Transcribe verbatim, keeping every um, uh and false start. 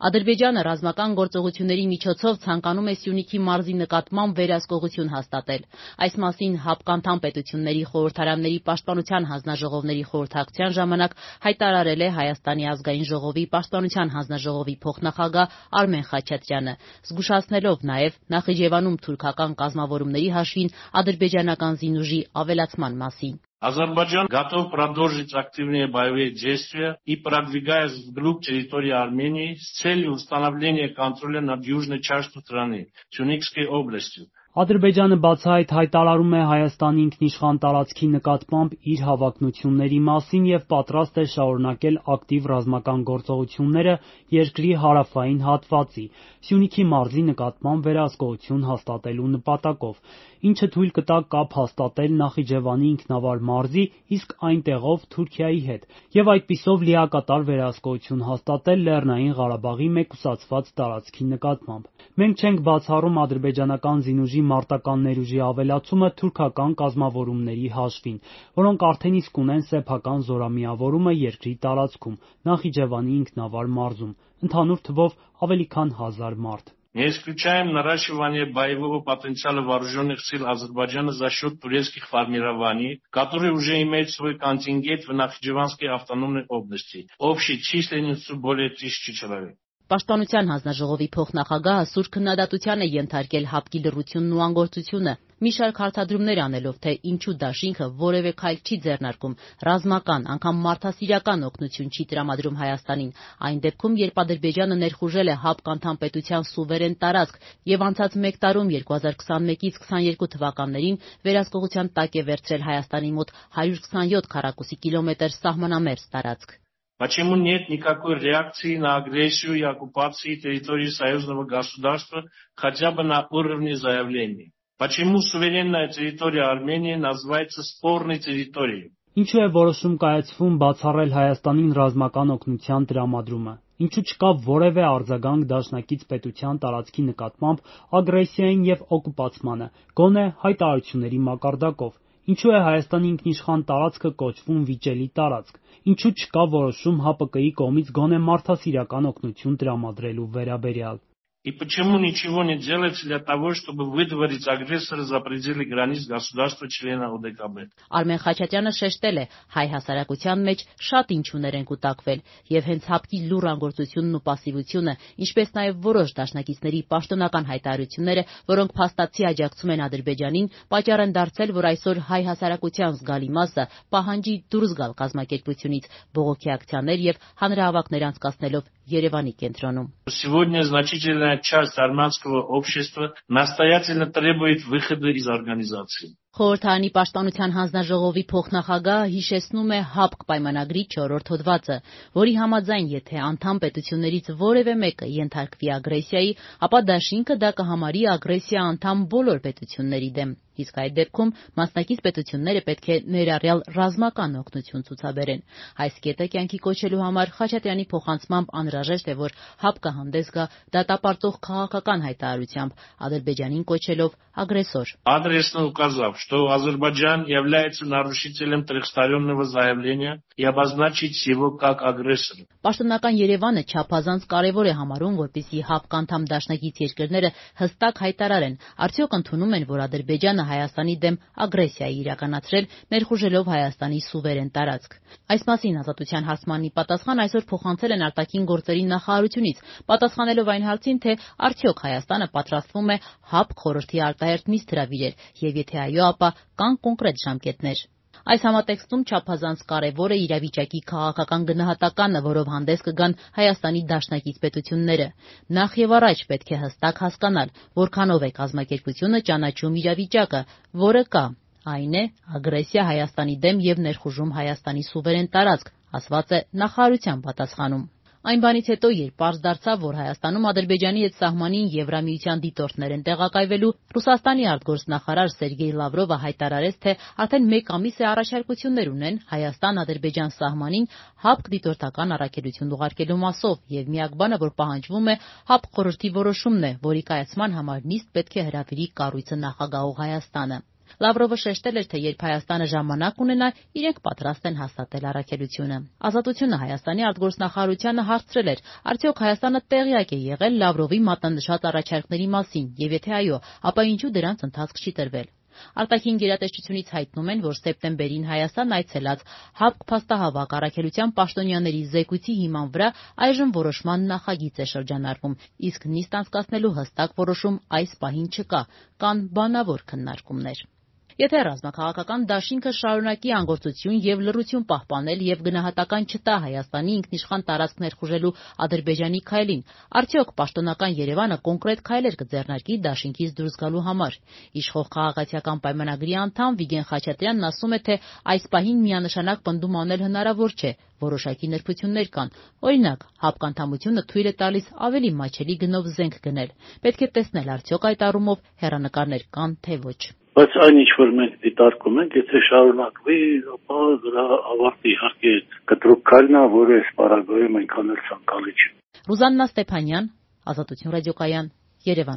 Ադրբեջանը ռազմական գործողությունների միջոցով ցանկանում է Սյունիքի մարզի նկատմամբ վերահսկողություն հաստատել։ Այս մասին ՀԱՊԿ անդամ պետությունների խորհրդարանների պաշտպանության հանձնաժողովների խորհրդակցության ժամանակ հայտարարել է Հայաստանի ազգային ժողովի պաշտպանության հանձնաժողովի փոխնախագահ Արմեն Խաչատրյանը, զգուշացնելով նաև Նախիջևանում թուրքական կազմավորումների հաշվին ադրբեջանական զինուժի ավելացման մասին։ Азербайджан готов продолжить активные боевые действия и продвигаясь вглубь территории Армении с целью установления контроля над южной частью страны, Сюникской областью. Ադրբեջանը բացահայտ հայտարարում է Հայաստանի ինքնիշխան տարածքի նկատմամբ իր հավակնությունների մասին և պատրաստ է շարունակել ակտիվ ռազմական գործողությունները երկրի հարավային հատվածի, Սյունիքի մարզի նկատմամբ վերահսկողություն հաստատելու նպատակով, ինչը թույլ կտա կապ հաստատել Նախիջևանի ինքնավար մարզի, իսկ այնտեղով Թուրքիայի հետ, և այդպիսով լիակատար վերահսկողություն հաստատել Լեռնային Ղարաբաղի մեկուսացված տարածքի նկատմամբ։ Մենք չենք բացառում ադրբեջանական զինուժի մարտական ներուժի ավելացումը թուրքական կազմավորումների հաշվին, որոնք արդեն իսկ ունեն սեփական զորամիավորումը երկրի տարածքում, Նախիջևանի ինքնավար մարզում, ընդհանուր թվով ավելի քան հազար մարդ։ Не исключаем наращивание боевого потенциала вооруженных сил Азербайджана за счет турецких формирований, которые уже имеют свой контингент в Нахичеванской автономной области, общей численностью более тысячи человек. Պաշտպանության հանձնաժողովի փոխնախագահը սուր քննադատության է ենթարկել ՀԱՊԿ-ի լռությունն ու անգործությունը, մի շարք հարցադրումներ անելով, թե ինչու դաշինքը որևէ քայլ չի ձեռնարկում, ռազմական, անգամ մարդասիրական օգնություն չի տրամադրում Հայաստանին, այն դեպքում, երբ Ադրբեջանը ներխուժել է ՀԱՊԿ անդամ պետության սուվերեն տարածք և անցած մեկ տարում երկու հազար քսանմեկից քսաներկու թվականներին վերահսկողության տակ է վերցրել Հայաստանի մոտ հարյուր քսանյոթ քառակուսի կիլոմետր սահմանամերձ տարածք։ Почему нет никакой реакции на агрессию и оккупации территории союзного государства хотя бы на уровне заявлений? Почему суверенная территория Армении называется спорной территорией? Ինչու է որոշում կայացվում բացառել Հայաստանին ռազմական օգնության տրամադրումը։ Ինչու չկա որևէ արձագանք դաշնակից պետության տարածքի նկատմամբ ագրեսիային և օկուպացմանը, գոնե հայտարարությունների մակարդակով։ Ինչու է Հայաստանի ինքնիշխան տարածքը կոչվում վիճելի տարածք։ Ինչու չկա որոշում ՀԱՊԿ-ի կողմից գոնե մարդասիրական օգնություն տրամադրելու վերաբերյալ։ И почему ничего не делается для того, чтобы выдворить агрессора за пределы границ государства-члена ОДКБ? Արմեն Խաչատրյանը շեշտել է, հայ հասարակության մեջ շատ ինչուներ են կուտակվել, և հենց ՀԱՊԿ-ի լուռ անգործությունն ու պասիվությունը, ինչպես նաև որոշ դաշնակիցների պաշտոնական հայտարարությունները, որոնք փաստացի աջակցում են Ադրբեջանին, պատճառ են դարձել, որ այսօր հայ հասարակության զգալի մասը պահանջի դուրս գալ կազմակերպությունից, բողոքի ակցիաներ և հանրահավաքներ անցկացնելով Երևանի կենտրոնում։ Сегодня значительная часть армянского общества настоятельно требует выхода из организации. Խորհրդարանի պաշտպանության հանձնաժողովի փոխնախագահը հիշեցնում է ՀԱՊԿ պայմանագրի չորրորդ հոդվածը, որի համաձայն, եթե անդամ պետություններից որևէ մեկը ենթարկվի ագրեսիայի, ապա դաշինքը դա կհամարի ագրեսիա անդամ բոլոր պետությունների դեմ, իսկ այդ դեպքում մասնակից պետությունները պետք է ներառյալ ռազմական օգնություն ցուցաբերեն։ Այս կետը կյանքի կոչելու համար Խաչատրյանի փոխանցմամբ անհրաժեշտ է, որ ՀԱՊԿ-ը հանդես գա դատապարտող քաղաքական հայտարարությամբ, Ադրբեջանին կոչելով ագրեսոր։ Адресно указав, что Азербайджан является нарушителем трехстороннего заявления и обозначить его как агрессора. Պաշտոնական Երևանը չափազանց կարևոր է համարում, որպեսզի ՀԱՊԿ անդամ դաշնակից երկրները հստակ հայտարարեն, արդյոք ընդունում են, որ Ադրբեջանը Հայաստանի դեմ ագրեսիա է իրականացրել, ներխուժելով Հայաստանի սուվերեն տարածք։ Այս մասին Ազատության հարցմանի պատասխան այսօր փոխանցել են արտաքին գործերի նախարարությունից, պատասխանելով այն հարցին, թե արդյոք Հայաստանը պատրաստվում է ՀԱՊԿ խորհրդի արտահերթ նիստ հրավիրել, և եթե այո, ապա կան կոնկրետ ժամկետներ։ Այս համատեքստում չափազանց կարևոր է իրավիճակի քաղաքական գնահատականը, որով հանդես կգան Հայաստանի դաշնակից պետությունները։ Նախ և առաջ պետք է հստակ հասկանալ, որքանով է կազմակերպությունը ճանաչում իրավիճակը, որը կա, այն է ագրեսիա Հայաստանի դեմ և ներխուժում Հայաստանի սուվերեն տարածք, ասված է նախարարության պատասխանում։ Այն բանից հետո, երբ պարզ դարձավ, որ Հայաստանում Ադրբեջանի հետ սահմանին Եվրամիության դիտորդներ են տեղակայվելու, Ռուսաստանի արտգործնախարար Սերգեյ Լավրովը հայտարարեց, թե արդեն մեկ ամիս է առաջարկություններ ունեն Հայաստան-Ադրբեջան սահմանին ՀԱՊԿ դիտորդական առաքելություն ուղարկելու մասով, և միակ բանը, որ պահանջվում է, ՀԱՊԿ խորհրդի որոշումն է, որի կայացման համար նիստ պետք է հրավիրի կառույցը նախագահող Հայաստանը։ Լավրովը շեշտել էր, թե երբ Հայաստանը ժամանակ ունենա, իրենք պատրաստ են հաստատել առաքելությունը։ Ազատությունը Հայաստանի արտգործնախարարությանը հարցրել էր, արդյոք Հայաստանը տեղյակ է եղել Լավրովի մատնանշած առաջարկների մասին, եւ եթե այո, ապա ինչու դրանց ընթացք չի տրվել։ Արտաքին գերատեսչությունից հայտնում են, որ սեպտեմբերին Հայաստան այցելած ՀԱՊԿ փաստահավաք առաքելության պաշտոնյաների զեկույցի հիման վրա այժմ որոշման նախագիծ է շրջանառվում, իսկ նիստ անցկացնելու հստակ որոշում այս պահին չկա, կան բանավոր քննարկումներ։ Եթե ռազմաքաղաքական դաշինքը շարունակի անգործություն եւ լռություն պահպանել եւ գնահատական չտա Հայաստանի ինքնիշխան տարածք ներխուժելու Ադրբեջանի քայլին, արդյոք պաշտոնական Երևանը կոնկրետ քայլեր կձեռնարկի դաշինքից դուրս գալու համար։ Իշխող քաղաքացիական պայմանագրի անդամ Վիգեն Խաչատրյանն ասում է, թե այս պահին միանշանակ պնդում անել հնարավոր չէ, որոշակի նրբություններ կան։ Օրինակ, ՀԱՊԿ անդամությունը թույլ է տալիս ավելի մատչելի գնով զենք գնել։ Պետք է տեսնել, արդյոք այդ առումով հեռանկարներ կան, թե ոչ։ Բայց այն ինչ որ մենք դիտարկում ենք, եթե շարունակվի, ապա դրա ավարտի իհարկե կտրուկ քայլն է, որը այս պարագայում այնքան էլ ցանկալի չի։ Ռուզաննա Ստեփանյան, Ազատություն ռադիոկայան, Երևան։